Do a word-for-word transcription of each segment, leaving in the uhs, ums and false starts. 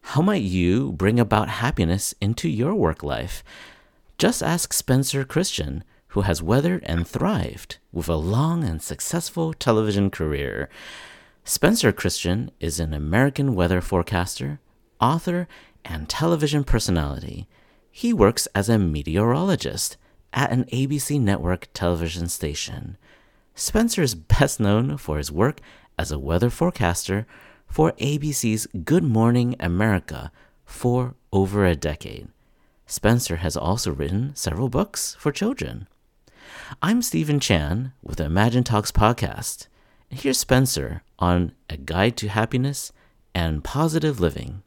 How might you bring about happiness into your work life? Just ask Spencer Christian, who has weathered and thrived with a long and successful television career. Spencer Christian is an American weather forecaster, author, and television personality. He works as a meteorologist at an A B C network television station. Spencer is best known for his work as a weather forecaster for A B C's Good Morning America for over a decade. Spencer has also written several books for children. I'm Stephen Chan with the Imagine Talks podcast, and here's Spencer on A Guide to Happiness and Positive Living.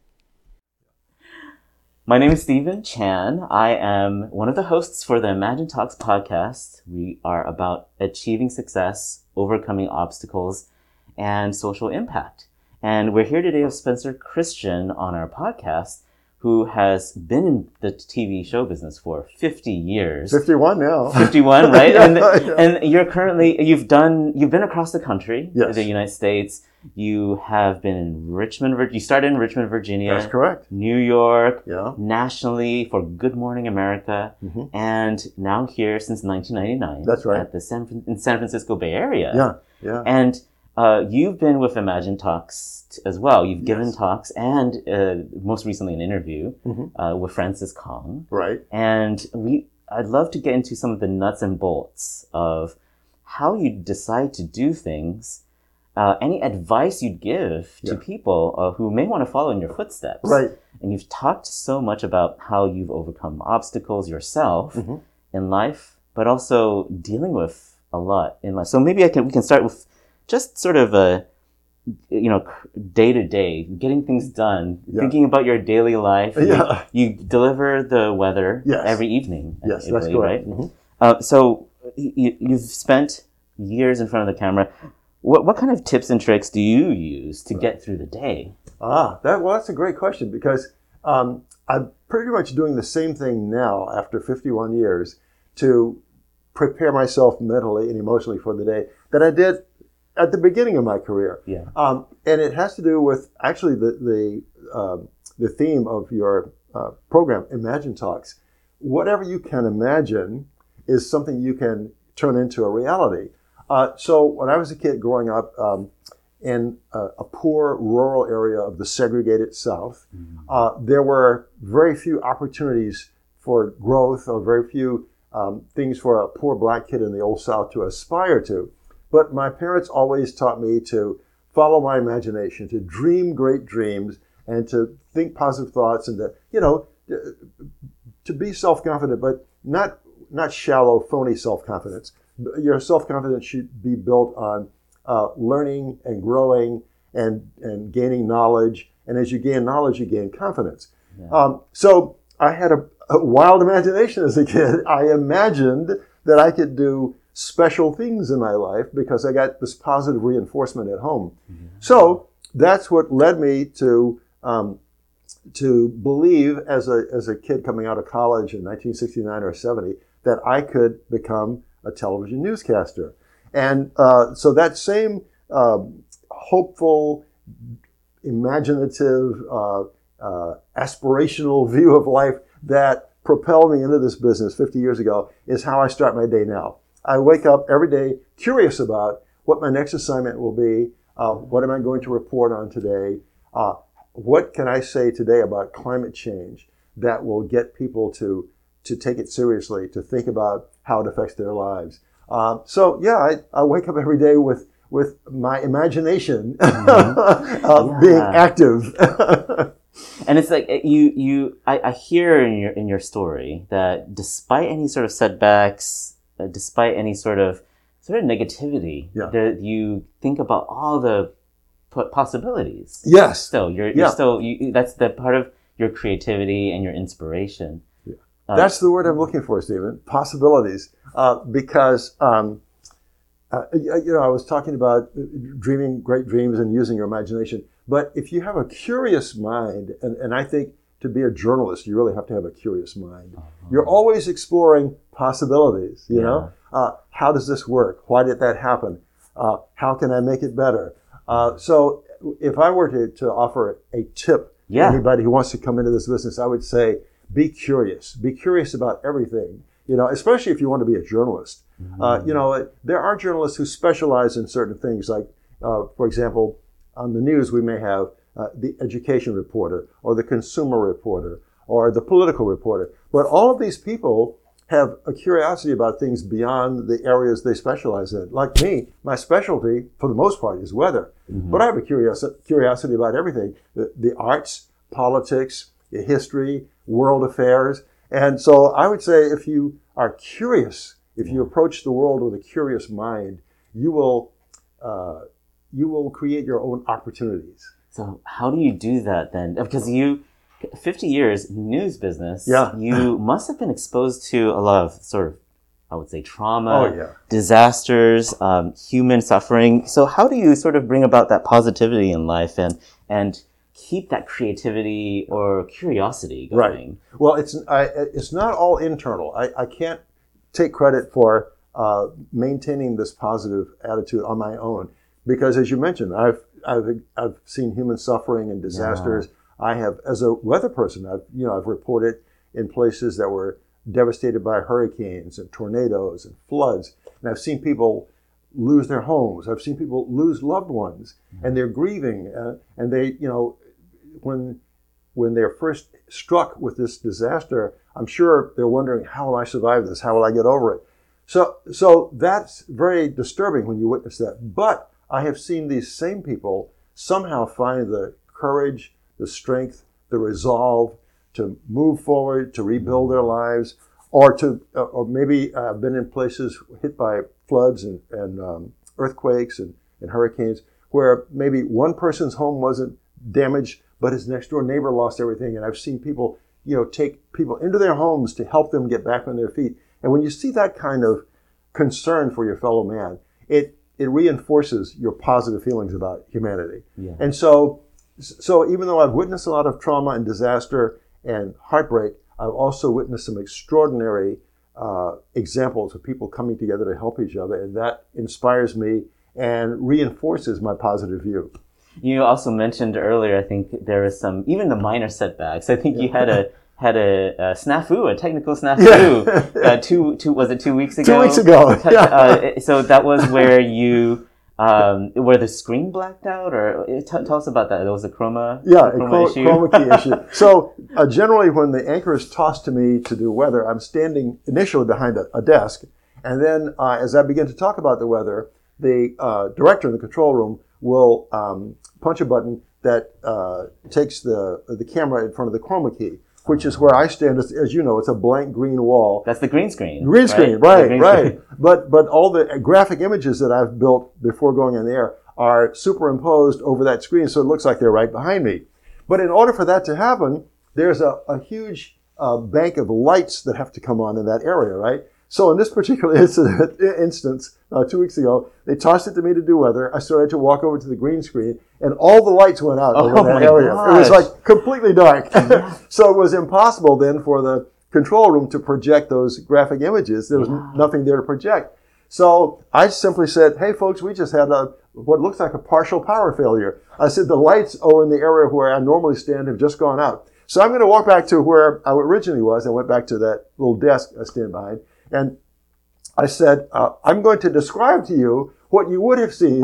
My name is Stephen Chan. I am one of the hosts for the Imagine Talks podcast. We are about achieving success, overcoming obstacles, and social impact. And we're here today with Spencer Christian on our podcast, who has been in the T V show business for fifty years. fifty-one now. fifty-one, right? yeah, and, yeah. and you're currently, you've done, you've been across the country, yes. the United States. You have been in Richmond, Vir- you started in Richmond, Virginia. That's correct. New York, yeah. nationally for Good Morning America, mm-hmm. and now here since nineteen ninety-nine. That's right. At the San, in San Francisco Bay Area. Yeah, yeah. And uh, you've been with Imagine Talks t- as well. You've given yes. talks and uh, most recently an interview mm-hmm. uh, with Francis Kong. Right. And we, I'd love to get into some of the nuts and bolts of how you decide to do things. Uh, any advice you'd give to yeah. people uh, who may want to follow in your footsteps. Right. And you've talked so much about how you've overcome obstacles yourself mm-hmm. in life, but also dealing with a lot in life. So maybe I can we can start with just sort of a, you know, day to day, getting things done, yeah. thinking about your daily life. Yeah. You, you deliver the weather yes. every evening. Yes, Italy, that's correct. Right? Mm-hmm. Uh, so you, you've spent years in front of the camera. What what kind of tips and tricks do you use to get through the day? Ah, that well, that's a great question because um, I'm pretty much doing the same thing now after fifty-one years to prepare myself mentally and emotionally for the day that I did at the beginning of my career. Yeah. Um, and it has to do with actually the the um, the theme of your uh, program, Imagine Talks. Whatever you can imagine is something you can turn into a reality. Uh, so when I was a kid growing up um, in a, a poor rural area of the segregated South, mm-hmm. uh, there were very few opportunities for growth or very few um, things for a poor black kid in the old South to aspire to. But my parents always taught me to follow my imagination, to dream great dreams, and to think positive thoughts, and to, you know, to be self-confident, but not not shallow, phony self-confidence. Your self-confidence should be built on uh, learning and growing and, and gaining knowledge. And as you gain knowledge, you gain confidence. Yeah. Um, so I had a, a wild imagination as a kid. I imagined that I could do special things in my life because I got this positive reinforcement at home. Mm-hmm. So that's what led me to um, to believe as a as a kid coming out of college in nineteen sixty-nine or seventy that I could become a television newscaster. And uh, so that same uh, hopeful, imaginative, uh, uh, aspirational view of life that propelled me into this business fifty years ago is how I start my day now. I wake up every day curious about what my next assignment will be, uh, what am I going to report on today, uh, what can I say today about climate change that will get people to to take it seriously, to think about how it affects their lives. Uh, so yeah, I, I wake up every day with with my imagination mm-hmm. of yeah. being active. And it's like you you I, I hear in your in your story that despite any sort of setbacks, uh, despite any sort of sort of negativity, yeah. that you think about all the possibilities. Yes. Still, you're yeah. you're still you, that's the part of your creativity and your inspiration. Uh, That's the word I'm looking for, Stephen. Possibilities. Uh, because, um, uh, you know, I was talking about dreaming great dreams and using your imagination. But if you have a curious mind, and, and I think to be a journalist, you really have to have a curious mind. Uh-huh. You're always exploring possibilities, you yeah. know? Uh, how does this work? Why did that happen? Uh, how can I make it better? Uh, so if I were to, to offer a tip Yeah. Anybody who wants to come into this business, I would say, be curious. Be curious about everything. You know, especially if you want to be a journalist. Mm-hmm. Uh, you know, there are journalists who specialize in certain things. Like, uh, for example, on the news, we may have uh, the education reporter or the consumer reporter or the political reporter. But all of these people have a curiosity about things beyond the areas they specialize in. Like me, my specialty, for the most part, is weather. Mm-hmm. But I have a curiosity, curiosity about everything. The, the arts, politics, history, world affairs. And so I would say if you are curious, if you approach the world with a curious mind, you will uh, you will create your own opportunities. So how do you do that then? Because you, fifty years news business, yeah. you must have been exposed to a lot of sort of, I would say, trauma, oh, yeah. disasters, um, human suffering. So how do you sort of bring about that positivity in life and and keep that creativity or curiosity going? Right. Well, it's I, it's not all internal. I, I can't take credit for uh, maintaining this positive attitude on my own, because as you mentioned, I've I've I've seen human suffering and disasters. Yeah. I have, as a weather person, I've you know I've reported in places that were devastated by hurricanes and tornadoes and floods, and I've seen people lose their homes. I've seen people lose loved ones, mm-hmm. and they're grieving, uh, and they you know. When when they're first struck with this disaster, I'm sure they're wondering, how will I survive this? How will I get over it? So so that's very disturbing when you witness that. But I have seen these same people somehow find the courage, the strength, the resolve to move forward, to rebuild their lives, or to uh, or maybe I've uh, been in places hit by floods and, and um, earthquakes and, and hurricanes where maybe one person's home wasn't damaged, but his next door neighbor lost everything. And I've seen people, you know, take people into their homes to help them get back on their feet. And when you see that kind of concern for your fellow man, it it reinforces your positive feelings about humanity. Yeah. And so, so even though I've witnessed a lot of trauma and disaster and heartbreak, I've also witnessed some extraordinary uh, examples of people coming together to help each other. And that inspires me and reinforces my positive view. You also mentioned earlier, I think there was some, even the minor setbacks. I think yeah. you had a had a, a snafu, a technical snafu. Yeah. uh, two, two, was it two weeks ago? Two weeks ago. Yeah. Uh, so that was where you, um, where the screen blacked out, or t- tell us about that. There was a chroma, yeah, a chroma a chroma, issue. chroma key issue. So uh, generally, when the anchor is tossed to me to do weather, I'm standing initially behind a, a desk, and then uh, as I begin to talk about the weather, the uh, director in the control room will um, punch a button that uh, takes the the camera in front of the chroma key, which is where I stand. As, as you know, it's a blank green wall. That's the green screen. Green screen, right, green right. Screen. But but all the graphic images that I've built before going on the air are superimposed over that screen, so it looks like they're right behind me. But in order for that to happen, there's a, a huge uh, bank of lights that have to come on in that area, right? So in this particular incident, instance, uh, two weeks ago, they tossed it to me to do weather. I started to walk over to the green screen, and all the lights went out oh over that area. Gosh. It was like completely dark. Yeah. So it was impossible then for the control room to project those graphic images. There was yeah. nothing there to project. So I simply said, hey, folks, we just had a what looks like a partial power failure. I said, the lights over in the area where I normally stand have just gone out. So I'm going to walk back to where I originally was. I went back to that little desk I stand behind. And I said, uh, I'm going to describe to you what you would have seen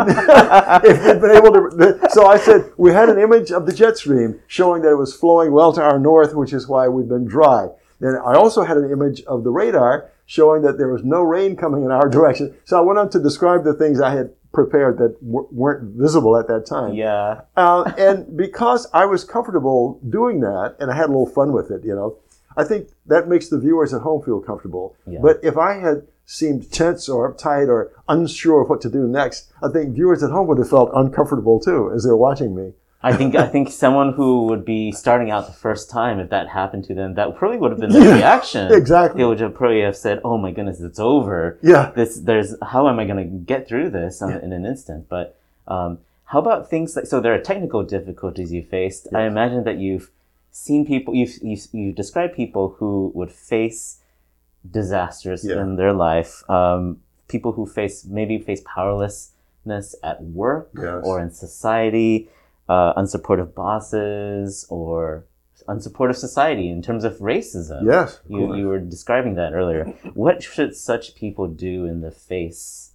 if you'd been able to. So I said, we had an image of the jet stream showing that it was flowing well to our north, which is why we've been dry. Then I also had an image of the radar showing that there was no rain coming in our direction. So I went on to describe the things I had prepared that w- weren't visible at that time. Yeah. uh, and because I was comfortable doing that, and I had a little fun with it, you know, I think that makes the viewers at home feel comfortable. Yeah. But if I had seemed tense or uptight or unsure of what to do next, I think viewers at home would have felt uncomfortable too as they're watching me. I think I think someone who would be starting out the first time, if that happened to them, that probably would have been the yeah, reaction. Exactly. They would have probably have said, "Oh my goodness, it's over. Yeah. This, there's how am I going to get through this in, yeah. in an instant?" But um, how about things like so? There are technical difficulties you faced. Yes. I imagine that you've seen people. You've you've, you've described people who would face disasters yeah. in their life. Um, people who face maybe face powerlessness at work yes. or in society. uh, unsupportive bosses or unsupportive society in terms of racism. Yes. You, you were describing that earlier. What should such people do in the face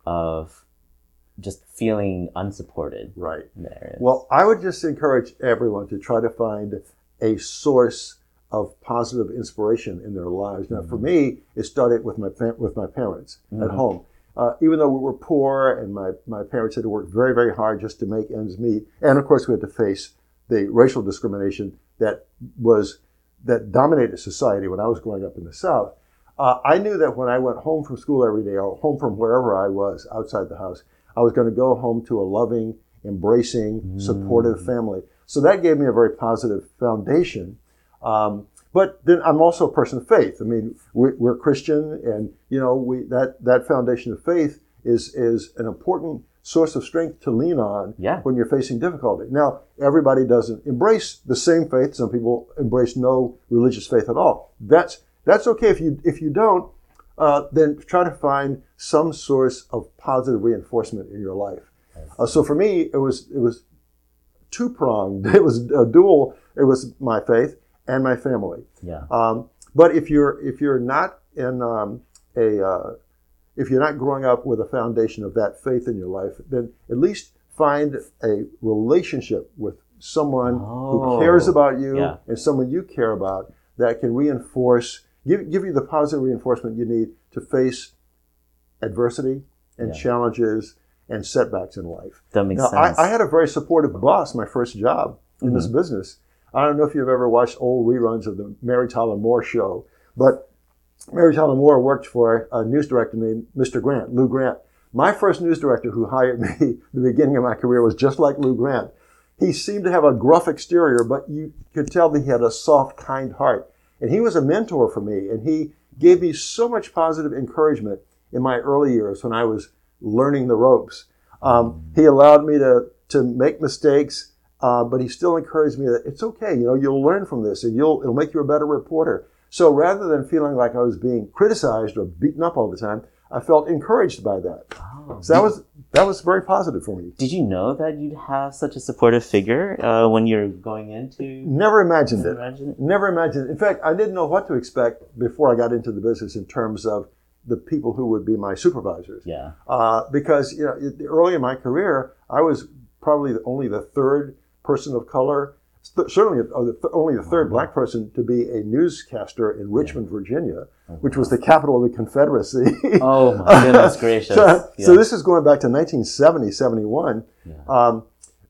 of just feeling unsupported? Right. There? Well, I would just encourage everyone to try to find a source of positive inspiration in their lives. Now, mm-hmm. for me, it started with my with my parents mm-hmm. at home. Uh, even though we were poor and my, my parents had to work very, very hard just to make ends meet. And of course, we had to face the racial discrimination that was that dominated society when I was growing up in the South. Uh, I knew that when I went home from school every day, or home from wherever I was outside the house, I was going to go home to a loving, embracing, mm. supportive family. So that gave me a very positive foundation. Um, but then I'm also a person of faith. I mean, we, we're Christian, and you know, we that that foundation of faith is is an important source of strength to lean on yeah. when you're facing difficulty. Now, everybody doesn't embrace the same faith. Some people embrace no religious faith at all. That's that's okay if you if you don't. Uh, then try to find some source of positive reinforcement in your life. Uh, so for me, it was it was two pronged. It was a dual. It was my faith and my family. Yeah. Um, but if you're if you're not in um, a uh, if you're not growing up with a foundation of that faith in your life, then at least find a relationship with someone oh, who cares about you yeah. and someone you care about that can reinforce, give give you the positive reinforcement you need to face adversity and yeah. challenges and setbacks in life. That makes now, sense. I, I had a very supportive boss my first job in mm-hmm. this business. I don't know if you've ever watched old reruns of the Mary Tyler Moore Show, but Mary Tyler Moore worked for a news director named Mister Grant, Lou Grant. My first news director who hired me at the beginning of my career was just like Lou Grant. He seemed to have a gruff exterior, but you could tell that he had a soft, kind heart. And he was a mentor for me, and he gave me so much positive encouragement in my early years when I was learning the ropes. Um, he allowed me to, to make mistakes, uh, but he still encouraged me that it's okay, you know, you'll learn from this, and you'll it'll make you a better reporter. So rather than feeling like I was being criticized or beaten up all the time, I felt encouraged by that. Oh. So that was that was very positive for me. Did you know that you'd have such a supportive figure uh, when you're going into? Never imagined Never it. imagined it. Never imagined it. In fact, I didn't know what to expect before I got into the business in terms of the people who would be my supervisors. Yeah. Uh, because you know, early in my career, I was probably only the third person of color. Certainly only the third black person to be a newscaster in Richmond, Virginia, which was the capital of the Confederacy. Oh, my goodness gracious. so, yeah. so this is going back to nineteen seventy, seventy-one. Yeah. Um,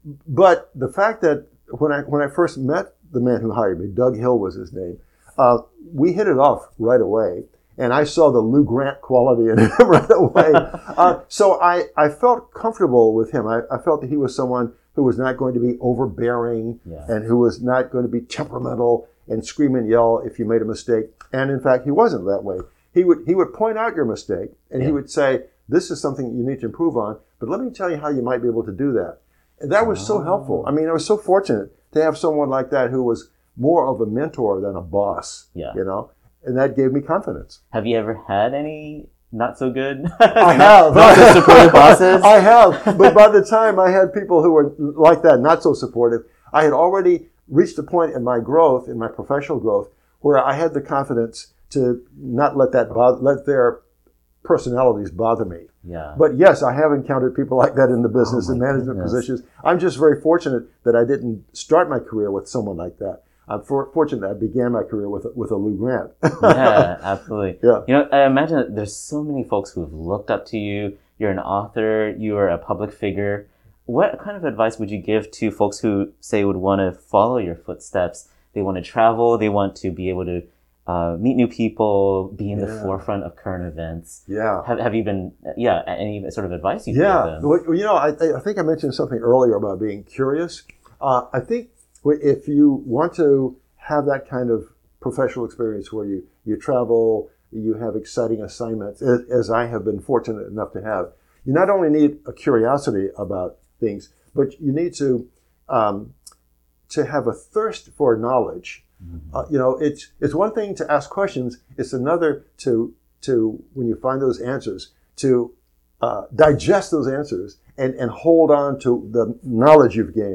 but the fact that when I when I first met the man who hired me, Doug Hill was his name, uh, we hit it off right away. And I saw the Lou Grant quality in him right away. uh, so I, I felt comfortable with him. I, I felt that he was someone who was not going to be overbearing yeah. and who was not going to be temperamental and scream and yell if you made a mistake. And in fact, he wasn't that way. He would he would point out your mistake and yeah. he would say, this is something you need to improve on, but let me tell you how you might be able to do that. And that was oh. so helpful. I mean, I was so fortunate to have someone like that who was more of a mentor than a boss, yeah. you know, and that gave me confidence. Have you ever had any not so good? I have. Not so supportive bosses? I have. But by the time I had people who were like that, not so supportive, I had already reached a point in my growth, in my professional growth, where I had the confidence to not let that bother, let their personalities bother me. Yeah. But yes, I have encountered people like that in the business oh and management goodness. positions. I'm just very fortunate that I didn't start my career with someone like that. I'm for, fortunate that I began my career with with a Lou Grant. Yeah, absolutely. Yeah. You know, I imagine that there's so many folks who've looked up to you. You're an author. You are a public figure. What kind of advice would you give to folks who say would want to follow your footsteps? They want to travel. They want to be able to uh, meet new people, be in yeah. the forefront of current events. Yeah. Have Have you been? Yeah. Any sort of advice you yeah. give them? Well, you know, I I think I mentioned something earlier about being curious. Uh, I think if you want to have that kind of professional experience where you, you travel, you have exciting assignments, as, as I have been fortunate enough to have, you not only need a curiosity about things, but you need to um, to have a thirst for knowledge. Mm-hmm. Uh, you know, it's it's one thing to ask questions; it's another to to when you find those answers to uh, digest those answers and and hold on to the knowledge you've gained.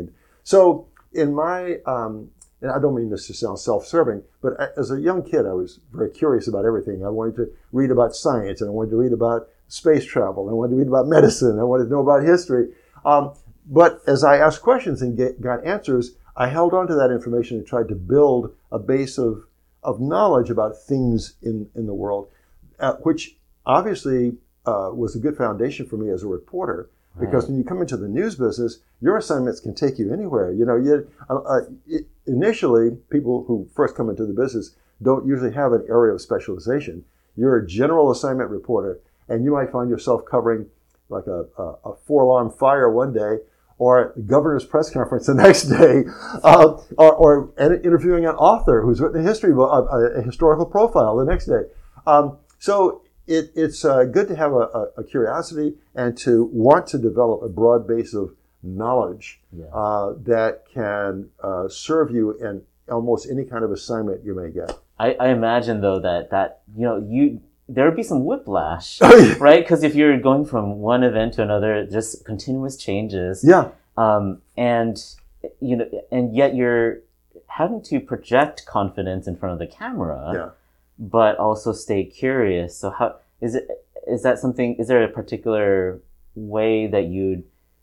So in my, um, and I don't mean this to sound self-serving, but as a young kid, I was very curious about everything. I wanted to read about science, and I wanted to read about space travel, and I wanted to read about medicine, I wanted to know about history. Um, but as I asked questions and get, got answers, I held on to that information and tried to build a base of, of knowledge about things in, in the world, uh, which obviously uh, was a good foundation for me as a reporter. Because right. when you come into the news business, your assignments can take you anywhere. You know, you, uh, uh, it, initially, people who first come into the business don't usually have an area of specialization. You're a general assignment reporter, and you might find yourself covering like a, a, a four-alarm fire one day, or a governor's press conference the next day, uh, or, or interviewing an author who's written a history book, a, a historical profile the next day. Um, so it, it's uh, good to have a, a, a curiosity and to want to develop a broad base of knowledge yeah. uh, that can uh, serve you in almost any kind of assignment you may get. I, I imagine though that that you know you. There would be some whiplash, right? Because if you're going from one event to another, just continuous changes. Yeah. Um, and you know, and yet you're having to project confidence in front of the camera, yeah. but also stay curious. So how is it? Is that something? Is there a particular way that you'd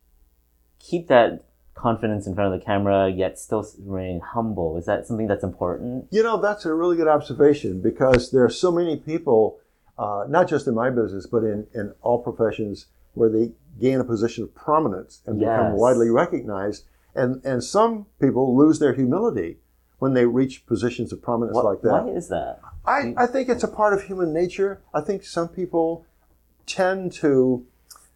keep that confidence in front of the camera, yet still remain humble? Is that something that's important? You know, that's a really good observation, because there are so many people. Uh, not just in my business, but in, in all professions, where they gain a position of prominence and yes. become widely recognized. And, and some people lose their humility when they reach positions of prominence what, like that. Why is that? I, I think it's a part of human nature. I think some people tend to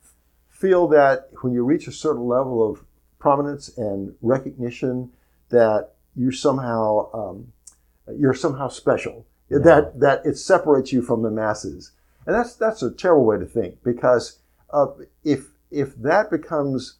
feel that when you reach a certain level of prominence and recognition, that you somehow um, you're somehow special. Yeah. That that it separates you from the masses, and that's that's a terrible way to think, because uh, if if that becomes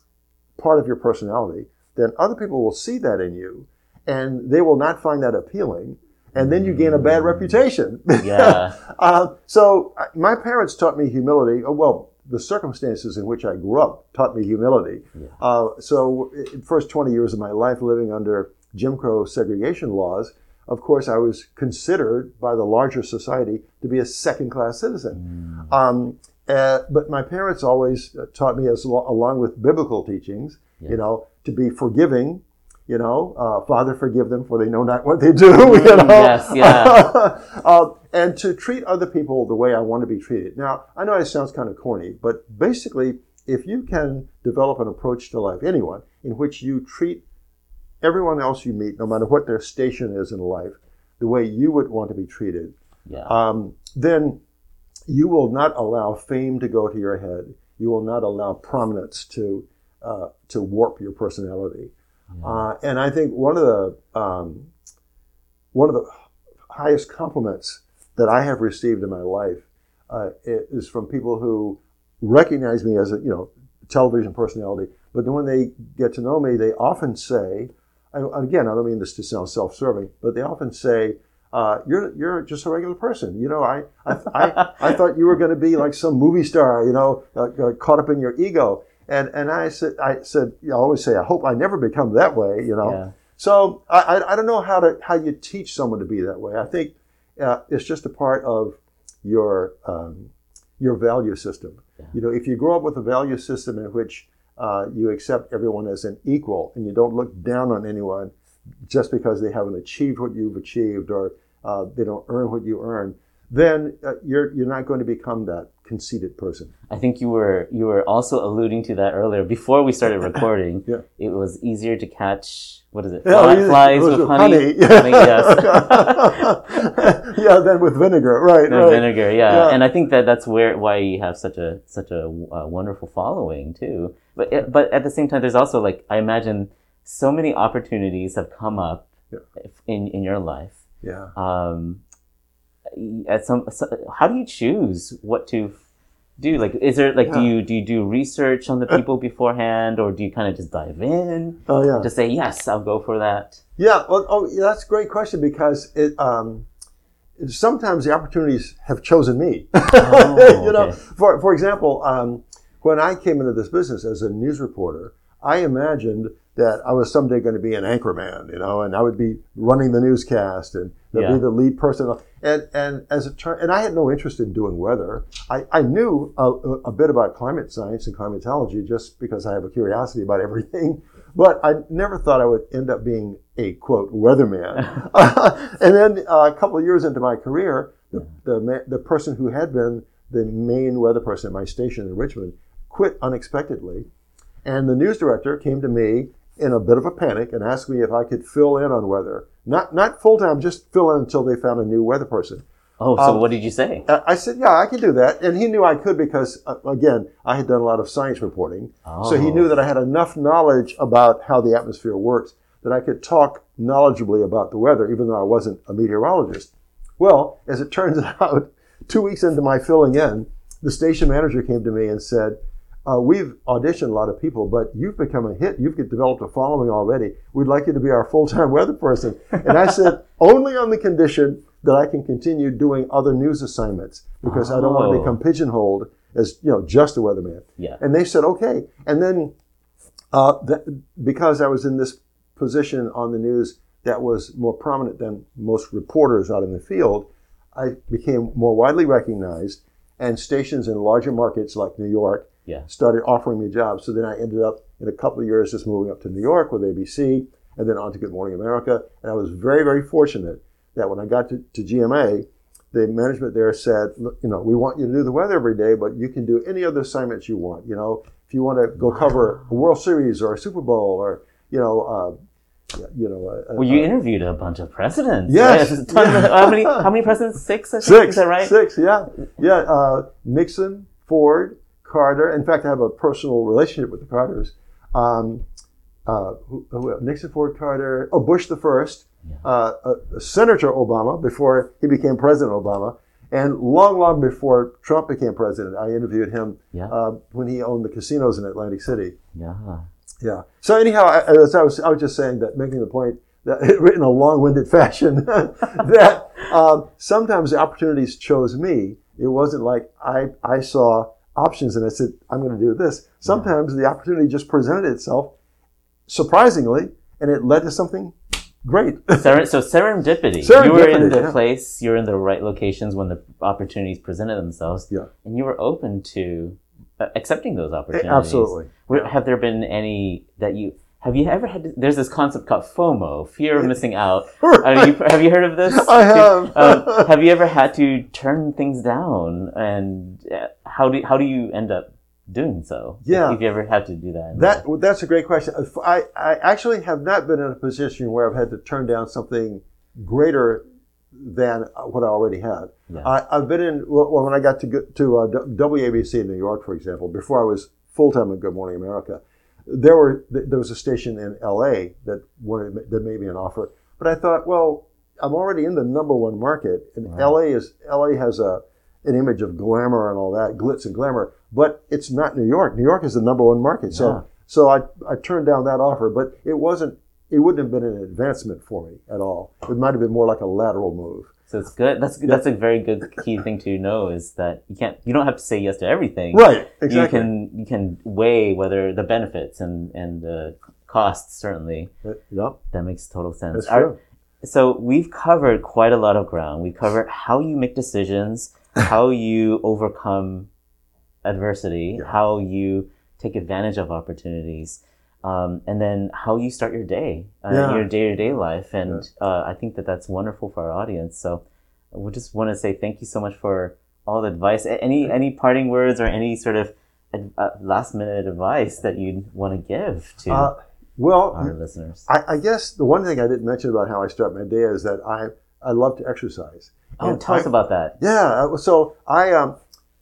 part of your personality, then other people will see that in you, and they will not find that appealing, and then you gain a bad reputation. Yeah. uh, so my parents taught me humility. Well, the circumstances in which I grew up taught me humility. Yeah. Uh, so the first twenty years of my life living under Jim Crow segregation laws, of course, I was considered by the larger society to be a second-class citizen. Mm. Um, uh, but my parents always taught me, as along with biblical teachings, yeah. you know, to be forgiving. You know, uh, Father, forgive them, for they know not what they do. Mm, you know, yes, yeah. uh, and to treat other people the way I want to be treated. Now, I know it sounds kind of corny, but basically, if you can develop an approach to life, anyone, in which you treat everyone else you meet, no matter what their station is in life, the way you would want to be treated, yeah. um, then you will not allow fame to go to your head. You will not allow prominence to uh, to warp your personality. Yeah. Uh, and I think one of the um, one of the highest compliments that I have received in my life uh, is from people who recognize me as a you know television personality. But then when they get to know me, they often say, again, I don't mean this to sound self-serving, but they often say, uh, "You're you're just a regular person. You know, I I I, I thought you were going to be like some movie star. You know, uh, uh, caught up in your ego." And and I said I said I always say, I hope I never become that way. You know. Yeah. So I, I I don't know how to how you teach someone to be that way. I think uh, it's just a part of your um, your value system. Yeah. You know, if you grow up with a value system in which Uh, you accept everyone as an equal, and you don't look down on anyone just because they haven't achieved what you've achieved, or uh, they don't earn what you earn, then uh, you're you're not going to become that conceited person. I think you were you were also alluding to that earlier before we started recording. Yeah. It was easier to catch, what is it, yeah, Fly, flies with, with honey? honey. honey yes. Yeah, then with vinegar, right? With right. vinegar, yeah. yeah. And I think that that's where why you have such a such a uh, wonderful following too. But it, but at the same time, there's also, like, I imagine so many opportunities have come up yeah. in in your life. Yeah. Um. At some, how do you choose what to do? Like, is there like, yeah. do you do you do research on the people beforehand, or do you kind of just dive in? Oh yeah. Just say yes, I'll go for that. Yeah. Well, oh, yeah, that's a great question, because it um, sometimes the opportunities have chosen me. Oh, you know, okay. for for example, um, when I came into this business as a news reporter, I imagined that I was someday going to be an anchorman, you know, and I would be running the newscast and Yeah. be the lead person. And and as it turned, and I had no interest in doing weather. I, I knew a, a bit about climate science and climatology just because I have a curiosity about everything. But I never thought I would end up being a, quote, weatherman. And then uh, a couple of years into my career, the, the, ma- the person who had been the main weather person at my station in Richmond quit unexpectedly. And the news director came to me in a bit of a panic and asked me if I could fill in on weather. Not not full-time, just fill in until they found a new weather person. Oh, so Um, what did you say? I I said, yeah, I can do that. And he knew I could because, uh, again, I had done a lot of science reporting. So he Oh. knew that I had enough knowledge about how the atmosphere works that I could talk knowledgeably about the weather, even though I wasn't a meteorologist. Well, as it turns out, two weeks into my filling in, the station manager came to me and said, uh, we've auditioned a lot of people, but you've become a hit. You've developed a following already. We'd like you to be our full-time weather person. And I said, only on the condition that I can continue doing other news assignments because I don't want to Oh. become pigeonholed as, you know, just a weatherman. Yeah. And they said, okay. And then uh, th- because I was in this position on the news that was more prominent than most reporters out in the field, I became more widely recognized, and stations in larger markets like New York Yeah. started offering me jobs. So then I ended up in a couple of years just moving up to New York with A B C and then on to Good Morning America. And I was very, very fortunate that when I got to, to G M A, the management there said, look, you know, we want you to do the weather every day, but you can do any other assignments you want. You know, if you want to go cover a World Series or a Super Bowl or, you know, uh, you know. Uh, Well, you uh, interviewed a bunch of presidents. Yes. Right? A ton Yeah. of- how many? How many presidents? Six. I think? Six. Is that right? Six, yeah. Yeah, uh, Nixon, Ford, Carter. In fact, I have a personal relationship with the Carters. Um, uh, who, who else? Nixon, Ford, Carter. Oh, Bush the first. Yeah. Uh, uh, Senator Obama before he became President Obama. And long, long before Trump became president, I interviewed him Yeah. uh, when he owned the casinos in Atlantic City. Yeah. Yeah. So anyhow, I, as I was, I was just saying that, making the point that written in a long-winded fashion, that um, sometimes the opportunities chose me. It wasn't like I I saw options and I said, I'm going to do this. Sometimes the opportunity just presented itself surprisingly, and it led to something great. Ser- so serendipity. You were in Serendipity, the yeah. place. You were in the right locations when the opportunities presented themselves. Yeah. And you were open to uh, accepting those opportunities. Absolutely. Were- Have there been any that you? Have you ever had? To, there's this concept called FOMO, fear of missing out. Have you, have you heard of this? I have. um, have you ever had to turn things down, and uh, how do how do you end up doing so? Yeah. If you ever had to do that. That well, that's a great question. I, I actually have not been in a position where I've had to turn down something greater than what I already had. Yeah. I, I've been in well, when I got to go- to uh, W A B C in New York, for example, before I was full time at Good Morning America. There were there was a station in L A that wanted that made me an offer, but I thought, well, I'm already in the number one market, and Right. L A is L A has a an image of glamour and all that, glitz and glamour, but it's not New York. New York is the number one market. Yeah. So so I I turned down that offer, but it wasn't it wouldn't have been an advancement for me at all. It might have been more like a lateral move. So it's good. That's that's a very good key thing to know is that you can't you don't have to say yes to everything. Right, exactly. You can you can weigh whether the benefits and and the costs certainly. Yep, That makes total sense. that's Our- true. So we've covered quite a lot of ground. We've covered how you make decisions, how you overcome adversity, Yeah. how you take advantage of opportunities, um, and then how you start your day, uh, Yeah. your day-to-day life. And uh, I think that that's wonderful for our audience. So we just want to say thank you so much for all the advice. A- Any any parting words or any sort of ad- uh, last-minute advice that you'd want to give to Uh, well, our listeners? I, I guess the one thing I didn't mention about how I start my day is that I I love to exercise. Oh, And tell us I- about that. Yeah, uh, so I um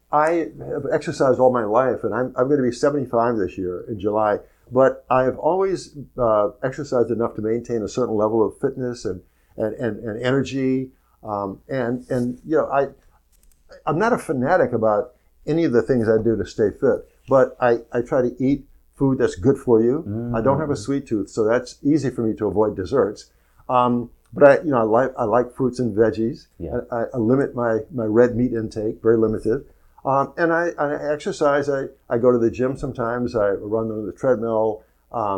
I have exercised all my life, and I'm I'm going to be seventy-five this year in July. But I have always uh, exercised enough to maintain a certain level of fitness and and and, and energy. Um, and and you know I I'm not a fanatic about any of the things I do to stay fit, but I I try to eat food that's good for you. I don't have a sweet tooth, so that's easy for me to avoid desserts. Um, but I, you know, I like I like fruits and veggies. Yeah. I, I limit my, my red meat intake, very limited. Um, and I, I exercise. I, I go to the gym sometimes. I run on the treadmill. Um,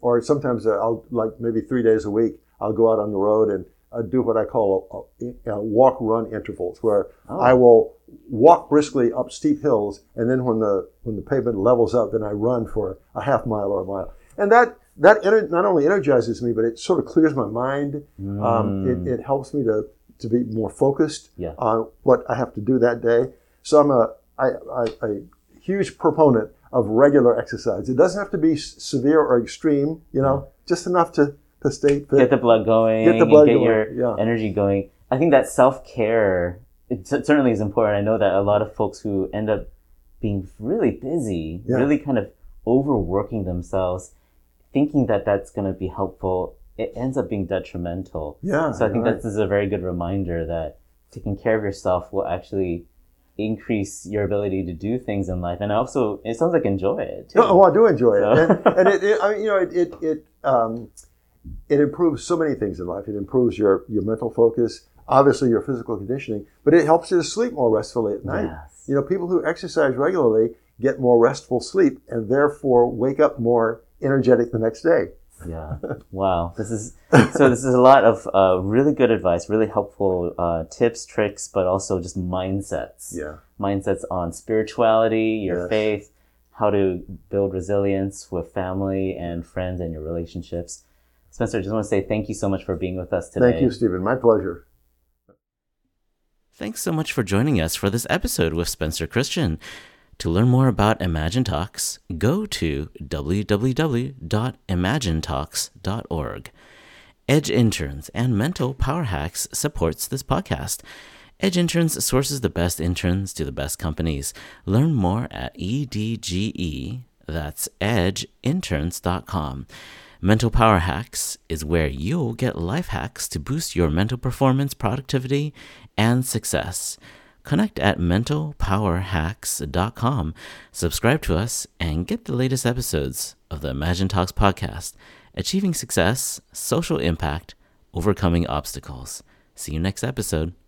or sometimes I'll, like maybe three days a week, I'll go out on the road and uh, do what I call a, a walk-run intervals, where oh. I will walk briskly up steep hills, and then when the when the pavement levels up, then I run for a half mile or a mile. And that that ener- not only energizes me, but it sort of clears my mind. Mm. Um, it, it helps me to, to be more focused yeah. on what I have to do that day. So I'm a, I, I, a huge proponent of regular exercise. It doesn't have to be severe or extreme, you know, yeah. just enough to, to stay fit. Get the blood going. Get the blood get going. your yeah. energy going. I think that self-care, it certainly is important. I know that a lot of folks who end up being really busy, yeah. really kind of overworking themselves, thinking that that's going to be helpful, it ends up being detrimental. Yeah. So I think right. that this is a very good reminder that taking care of yourself will actually increase your ability to do things in life, and also it sounds like enjoy it too. Oh, I do enjoy so. it, and, and it, it, I mean, you know, it it it, um, it improves so many things in life. It improves your your mental focus, obviously your physical conditioning, but it helps you to sleep more restfully at night. Yes. You know, people who exercise regularly get more restful sleep, and therefore wake up more energetic the next day. Yeah. Wow. This is so. This is a lot of uh, really good advice, really helpful uh, tips, tricks, but also just mindsets. Yeah. Mindsets on spirituality, your yes. faith, how to build resilience with family and friends and your relationships. Spencer, I just want to say thank you so much for being with us today. Thank you, Stephen. My pleasure. Thanks so much for joining us for this episode with Spencer Christian. To learn more about Imagine Talks, go to w w w dot imagine talks dot org. Edge Interns and Mental Power Hacks supports this podcast. Edge Interns sources the best interns to the best companies. Learn more at E D G E, that's edge interns dot com. Mental Power Hacks is where you'll get life hacks to boost your mental performance, productivity, and success. Connect at mental power hacks dot com. Subscribe to us and get the latest episodes of the Imagine Talks podcast. Achieving success, social impact, overcoming obstacles. See you next episode.